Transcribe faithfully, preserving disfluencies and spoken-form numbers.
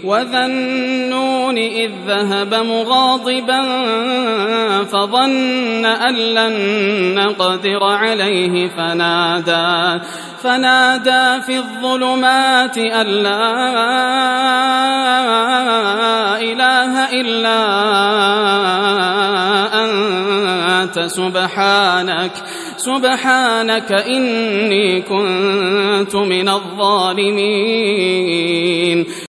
وذا النون إذ ذهب مغاضبا فظن أن لن نقدر عليه فنادى, فنادى في الظلمات أن لا إله إلا أنت سبحانك, سبحانك إني كنت من الظالمين.